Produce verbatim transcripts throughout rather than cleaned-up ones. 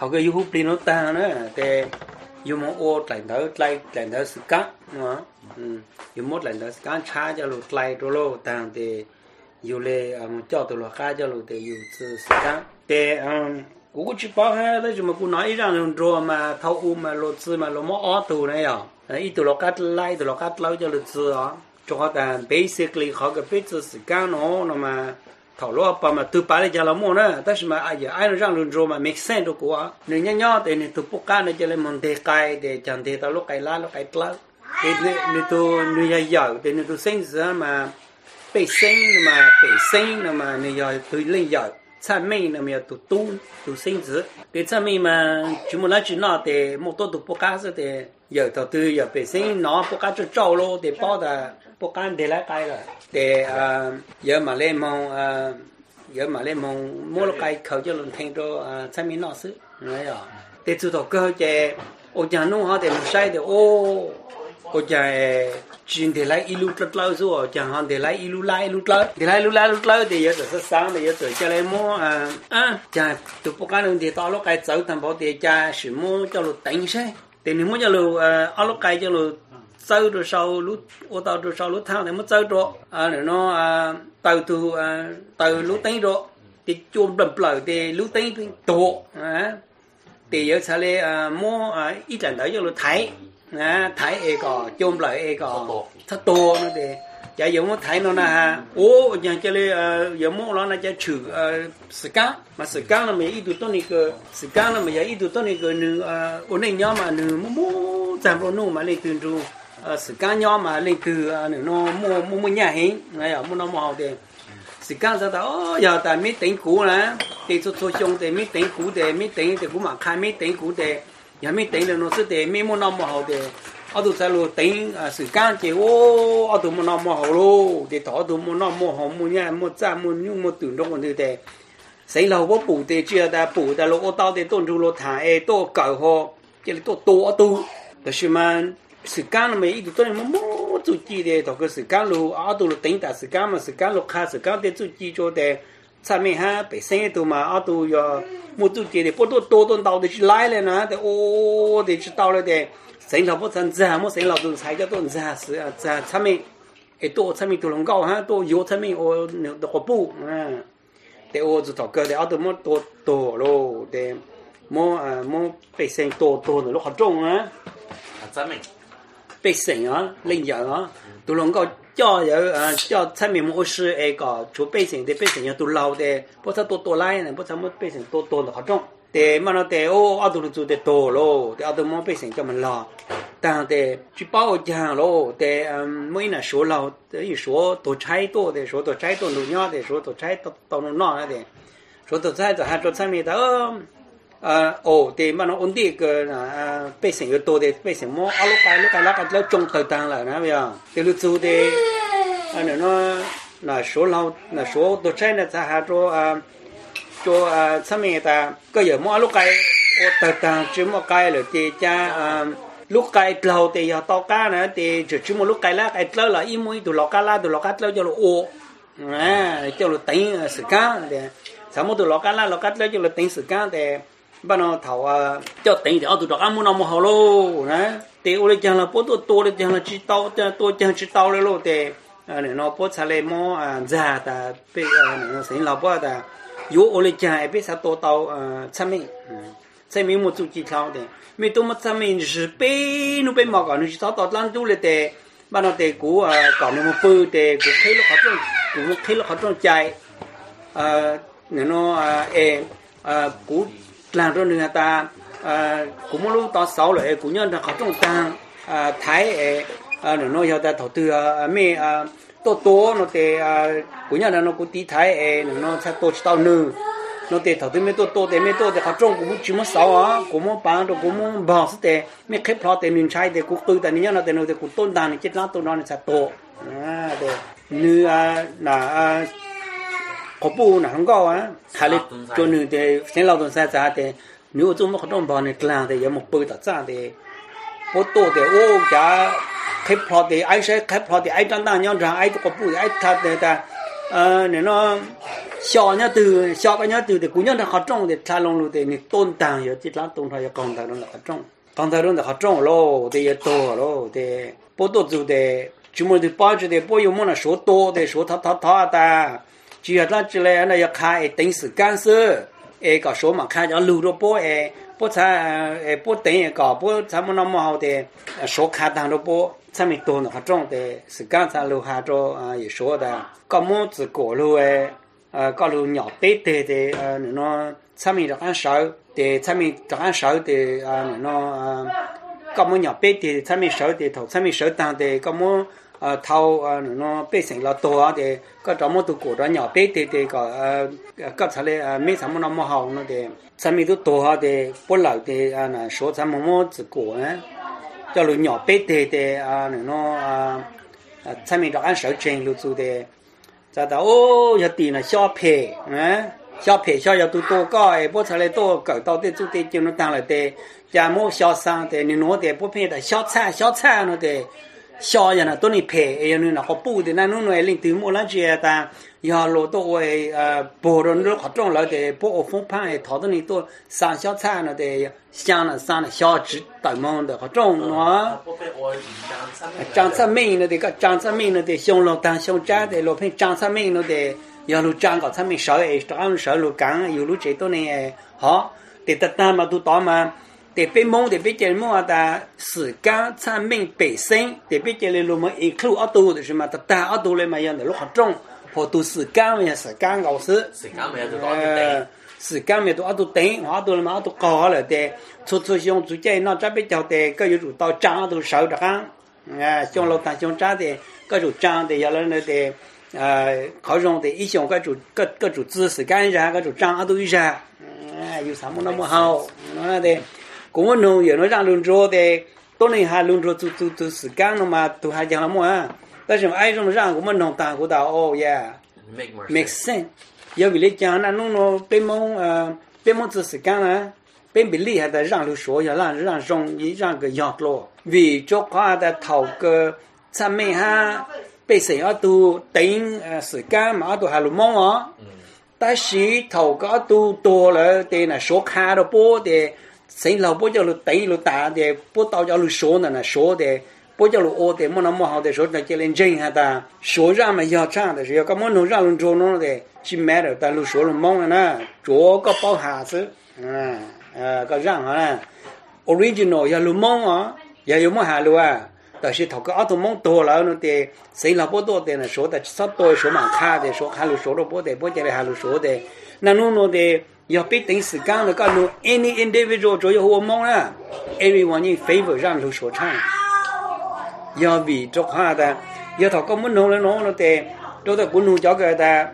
thầu cái yêu pin nó ta nữa để yêu một ô lại đỡ lại lại đỡ sự cắt mà yêu một lại đỡ cắt cha cho lụt lại rồi lo tàng để yêu lệ cho tụi nó khai cho lụt để yêu sự cắt để cú chỉ bảo ha đấy chúng mà cú nói rằng rồi mà thâu u mà lụt sự mà lụt mót ó tụ này à ít tụi nó cắt lại tụi nó cắt lâu cho lụt sự á cho họ ta basically họ cái biết sự cắt nó nó mà thảo luận bà mà từ bà lại cho làm món nữa,但是嘛，哎呀，哎，让人做嘛 make sense 都过啊。你伢伢的你都不干的，就来问题改的，讲的到路改拉路改拉，你你你都你要有的，你都生子嘛，被生的嘛，被生的嘛，你要对人有，产美的嘛要都多都生子，对产美嘛，全部来去拿的，莫多都不干是的，有到对有被生拿不干就招咯，的包的。不干的来改了，的呃，有马来蒙呃，有马来蒙摸了改口就能听着呃，产品老师，哎呀，的知道个这我讲弄好的不晒的哦，我讲今天来一路直捞说，讲好的来一路来一路捞，的来一路来一路捞的有就是上的有就是叫来摸呃啊，讲都不干弄的到了该走淡薄的家什么叫做等噻，的你么叫做呃，阿路该叫做。sau rồi sau lúc ô tàu rồi sau lúc thang thì mất sau rồi à nó à tàu từ à tàu lúc tính rồi thì chôn đầm lở thì lúc tính thì tổ à thì giờ sau này à mua à ít lần tới cho lúc thái à thái e cò chôn lại e cò thắt tổ nó thì giờ giờ mua thái nó là ô giờ cho nên giờ mua nó là cho trừ scar mà scar là mấy ít tụi này cơ scar là mấy ít tụi này cơ nữ ổn định nhau mà nữ mua giảm vào nụ mà lên từ từ sự cá nhỏ mà lên từ nó mua mua mua nhà hình này ở mua nó màu thì sự cá sao đó giờ tại mấy tỉnh cũ là thì số số chung thì mấy tỉnh cũ thì mấy tỉnh thì cũng mà khai mấy tỉnh cũ thì giờ mấy tỉnh là nó sẽ thì mấy mua nó màu thì ở tụ sao luôn tỉnh sự cá chỉ ô ở tụ mua nó màu luôn thì thọ tụ mua nó màu mua nhà mua cha mua nhung mua tưởng trong còn thứ thì xây lâu có bù thì chưa ta bù ta lô tao thì tôn trụ lô thả e tô cởi ho chỉ là tô tô tuแต่mà sự can là mấy tụi tôi mà mua chủ chi để thọ cái sự can lu ở tụi tính ta sự can mà sự can lu khai sự can để chủ chi cho để cha mẹ ha bị sinh tụi mà ở tụi giờ mua chủ chi để bắt tôi tô tôn tàu để chỉ lái lên nè để ô để chỉ tàu lên để sinh là bắt thành già mua sinh là tụi sai cho tụi già sự già cha mẹ cái tô cha mẹ tụi lòng cao ha tô yếu cha mẹ ô được có bu à để ô tụi thọ cái để ở tụi mua tô tô lô để mua à mua bị sinh tô tô nó rất trọng á cha mẹ 被审啊，领奖啊，都能够叫有啊叫产品模式那个除被审的被审要都老的，不是多多来呢，不是么被审多多的好重，的嘛那的哦，阿都做的多咯，的阿都么被审叫么老，但的去报奖咯，的嗯每那说老的一说多拆多的，说多拆多农药的，说多拆多到农那的，说多拆就还做产品的哦。à ồ thì mà nó ổn định cái là bê sinh yếu tố thì bê sinh mua áo lúc cái lúc cái lá cái lâu trồng thời gian lại nè bây giờ thì lúc sau thì anh nó là số lâu là số đồ chơi là cha cho à cho à sao mình ta cái giờ mua lúc cái thời gian chỉ mua cái rồi thì cha lúc cái lâu thì giờ tao cá nữa thì chỉ chỉ mua lúc cái lá cái lâu là im mỗi đồ lót cá lá đồ lót cá lâu cho nó ô à cho nó tính sự cá thì sao mua đồ lót cá lá lót cá lâu cho nó tính sự cá thì bạn nó thầu cho tiền thì ở tụi đó ăn mua nào mua hậu luôn nè thì ở đây chẳng là bố tôi tôi đây chẳng là chỉ tao tôi chẳng chỉ tao luôn thì này nó bố xài lên mua già ta bây nó sinh lão bố ta yếu ở đây chẳng bây giờ tôi tao chăm mình chăm mình một chút chỉ thao thì mình tôi mất chăm mình chỉ bây nó bây mà còn nó chỉ tao tao làm chút thì bạn nó thì cú còn nó một bự thì cú thấy nó khó trong cú thấy nó khó trong chạy này nó cú làm cho người ta cũng muốn lúc tao sáu rồi cũng như là họ trong tăng thái để nói cho ta đầu tư mấy tô tô nó thì cũng như là nó cũng tí thái nó sẽ tô tao nữ nó thì đầu tư mấy tô tô thì mấy tô thì họ trong cũng chỉ muốn sáu á cũng muốn bán rồi cũng muốn bỏ sức thì mấy khép lo thì mình sai thì cũng tư tại như là thì nó thì cũng tôn đàn chết lắm tôn đàn sẽ tô để như là có bu là không có á, hay là cho nên thì sinh lao động sai trái thì nếu chúng nó không đồng bảo này làm thì có một bữa đặt ra thì bố tổ thì ô cả khép lo thì ai sẽ khép lo thì ai đang đang nhau rằng ai có bu thì ai thật thì ta nếu nó 小伢都小个伢都的，姑娘的好种的，茶龙路的你ต้นต่าง有ที่ร้านต้นทอยกองตาลง的好种，กองตาลง的好种咯，的也多咯，的不多做的，专门的包着的，不有么那说多的，说他他他的，只要咱之类那要看等时间是，哎个说嘛看要路着不哎，不才哎不等一个不咱们那么好的，说看当着不。咱们多呢，好种的，时间才留下着啊，也说的，搞么子过路诶，呃，搞路鸟背的的，呃，那种咱们这按少的，咱们这按少的啊，那种啊，搞么鸟背的，咱们少的头，咱们少当的，搞么啊头啊那种背成了多的，搞怎么都过着鸟背的的，搞呃，搞出来啊，没咱们那么好那的，咱们都多的，不老的啊，那说咱们么子过呢？叫路鸟背的的啊，那种啊啊，咱们这按手针路做的，再到哦，要点了小配，嗯，小配小要多多高哎，不出来多搞到的做的就能当了的，家么小生的，你弄的不配的小菜小菜那的，小人呢都你配，哎呀你那好补的，那弄来领头么那些的。要落到为呃，不人都好种了的，不风盘哎，淘到你都上小菜了的，香了上了小枝带毛的好种喏。长出面了的个长出面了的，香落当香摘的，落片长出面了的，要路长个出面少哎，长少路干，有路这多呢哎，好，得得单嘛都打嘛。得被蒙得被这么的时间出面本身，得被这里路么一口二多的是嘛，得单二多了嘛样的路好种。好多時間咪時間老師， 時間咪就多啲， 時間咪都一度頂，我到嘛一度高了的，初初上做這那這邊就的，個有做到長都少的哈，啊，上老大上長的，個做長的，有了那的，呃，好用的，一上個做個個做知識幹啥，個做長都一啥，啊，有啥麼那麼好，那的，我弄有那讓人做的，多年還人做做做做時間了嘛，都還講了麼啊。但是愛種讓我們弄當過到哦呀 ，make sense。要為了講那弄弄被蒙呃被蒙只是幹了，被比厲害的讓路說要讓讓容易讓個壓落，為做話的頭個上面哈被誰要都頂呃時間嘛都還路蒙啊，但是頭個都多了的那說看到波的，誰老波叫路頂路打的，不到叫路說的那說的。不叫路哦的，么那么好的说那叫人真下的，说让嘛要这样的，要干么能让人做弄的，去买了，但路说了忙呢，做个包哈子，嗯，呃，个让啊 ，original 要路忙啊，也有么下路啊，但是头个阿头忙多了那的，谁老不多的呢？说的少多说蛮卡的，说下路说了不的，不叫来下路说的，那弄弄的。要被定时间了，个路 any individual 做有我忙啊 ，everyone in favor 让路说唱。要vì cho hoa ta, giờ thọ có muốn nấu lên nấu nó để, tôi ta cũng nấu cho cái ta,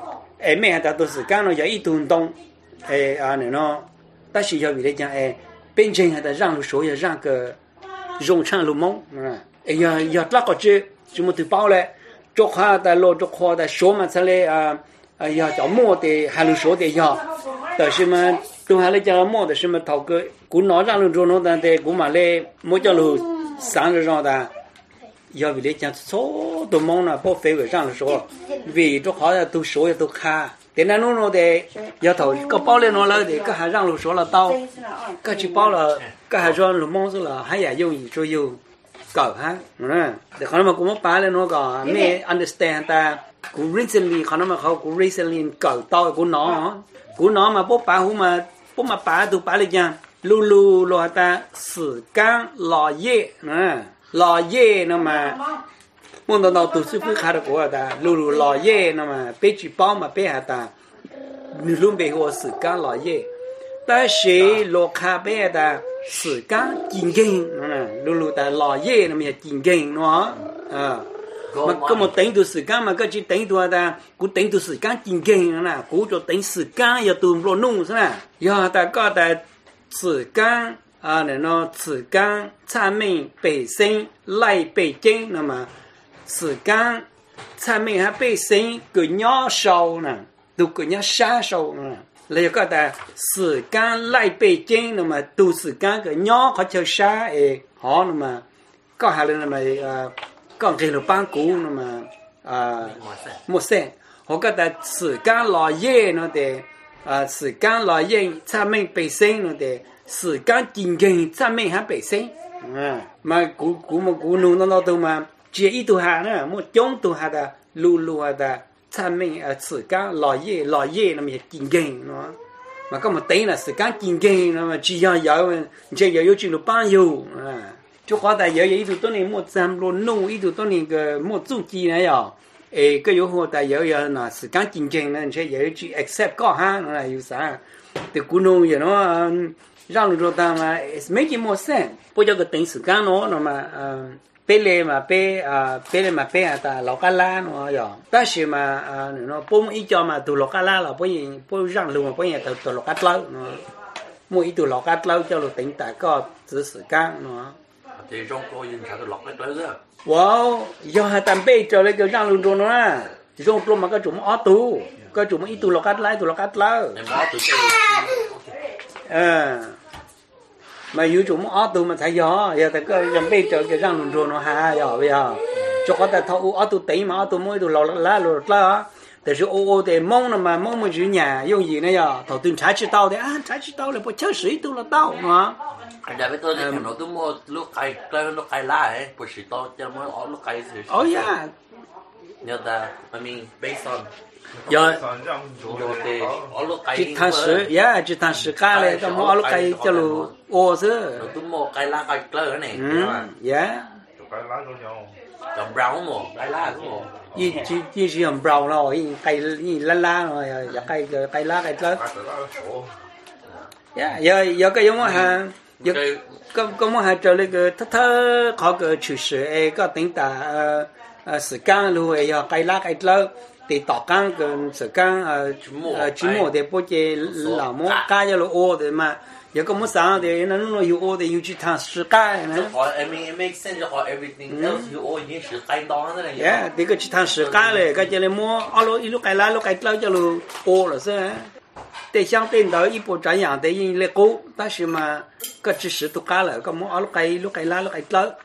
em mẹ ta tôi sử can nó giờ ít tuần đông, em à này nó, ta chỉ giờ vì đấy chẳng em, bên trên hay ta rang số giờ rang cái rong chang lùm mông, em giờ giờ lắc cái chứ, chúng mình từ bao lại, cho hoa ta lo cho hoa ta số mà sao lại à, giờ cho mua thì hai lô số thì giờ,แต่是嘛，都还来讲mua的是嘛，头个cũng nói rằng luôn nó ta thì cũng mà lên mua cho lô sáng rồi rồi ta. 要为了讲错都忙了，不非为上说，为着好像都说也都看，但那弄弄的要头个包了弄了的，个还让路说了到，个去包了，个还说路忙死了，还也有一就有搞哈，嗯，แต่เขามากูมาป้าเลยเนาะก็ไม่ understand แต่กู recently เขามาเขากู recently 搞到กูน้อกูน้อมาปุ๊บป้าหูมาปุ๊บมาป้าดูป้าเลยจังลูลูรอแต่สื่อการรอเย่นะ lò dê nó mà muốn đâu đâu từ xưa cứ khai được của ta lù lù lò dê nó mà bé chỉ bao mà bé hả ta luôn bé hồ sự cá lò dê ta sẽ lò khai bé ta sự cá kinh kinh nó nè lù lù ta lò dê nó mới kinh kinh nó à mà có một tính từ sự cá mà có chỉ tính từ ta cũng tính từ sự cá kinh kinh nó nè cũng cho tính sự cá giờ từ lò nung thế nè giờ ta có ta sự cá啊，那那自干产品本身来北京，那么自干产品还本身个鸟少呢，都个鸟少少呢。那个的自干来北京，那么都是干个鸟好叫啥诶？好，那么搞下来那么呃，刚给了办公，那么啊，没事。 họ cái ta sự can lo ye nó để à sự can lo ye cha mình bề sinh nó để sự can kinh kinh cha mình hắn bề sinh à mà cú cú mà cú nung nó nó đâu mà chỉ ít tu hà nữa một trong tu hà da lu lu hà da cha mình à sự can lo ye lo ye nó mới kinh kinh nó mà có một tí là sự can kinh kinh nó mà chỉ要有chỉ要有进入班有啊。就好在有一度多年没咱们弄一度多年个没做机呢呀，诶，个有好在有有那时间竞争呢，且有去 accept 高哈，那有啥？对古农业喏，让路做当嘛 ，it's making more sense。不叫个等时间喏，那么嗯，别来嘛别啊，别来嘛别啊，ta老干拉喏呀，但是嘛啊，喏，不么一叫嘛都老干拉了，不然不让路嘛，不然都都老干拉喏，么一都老干拉叫路等大个只时间喏。 thì trong cô nhìn thấy lọc đấy đấy rồi. Wow, do hai tam bê cho lấy cái răng luôn rồi nó, trong luôn mà cái chúng ó tu, cái chúng ít tu lọc cắt lại tu lọc cắt lại. Em ó tu chơi. À, mà yêu chúng ó tu mà thấy gió, giờ ta cái tam bê cho cái răng luôn rồi nó ha, giờ bây giờ, cho có ta thâu ó tu tí mà ó tu mới tu lọc lá lọc lá. Tại vì ô ô để mong là mà mong mà chữ nhà dùng gì nữa giờ, thầu tiền trái chữ tao đấy, à trái chữ tao là bộ chơi sĩ tu là tao mà. Anh đã biết tôi thì nó tôi mua lúc cày cày lúc cày lá ấy, bữa sĩ to cho mới ở lúc cày thì. Oh yeah. Nhớ ta, I mean based on. Rồi. Rồi thì ở lúc cày. Chỉ thằng sử, yeah, chỉ thằng sử cá này, tao mua ở lúc cày cho lu ô chứ. Tôi mua cày lá cày cày cái này. Yeah. Cày lá cho nhau. Trồng brown mà, cày lá cũng mà. Chỉ chỉ chỉ chỉ làm brown rồi, cày gì lá lá rồi, giờ cày cày lá cày lớn. Yeah, giờ giờ cái giống mà giờ có có một hai trở lại cái thất thơ khó cái chữ sử ấy có tính ta sự can luôn ấy giờ cày lá cày lớn thì tỏ can cái sự can chỉ một để bố chế là một cái cho nó ô thì mà giờ có một sáng thì nó nó yêu ô thì yêu chỉ thằng sự cái này. I mean it makes sense cho everything else you all you sự cày đó thế này. Yeah, thì cái chỉ thằng sự cái này cái cho nên mua alo ilu cày lá ilu cày lớn cho nó ô là sao? Để相对到一波这样的因来过，但是嘛，个只是都干了，个么阿鲁盖鲁盖拉鲁盖了，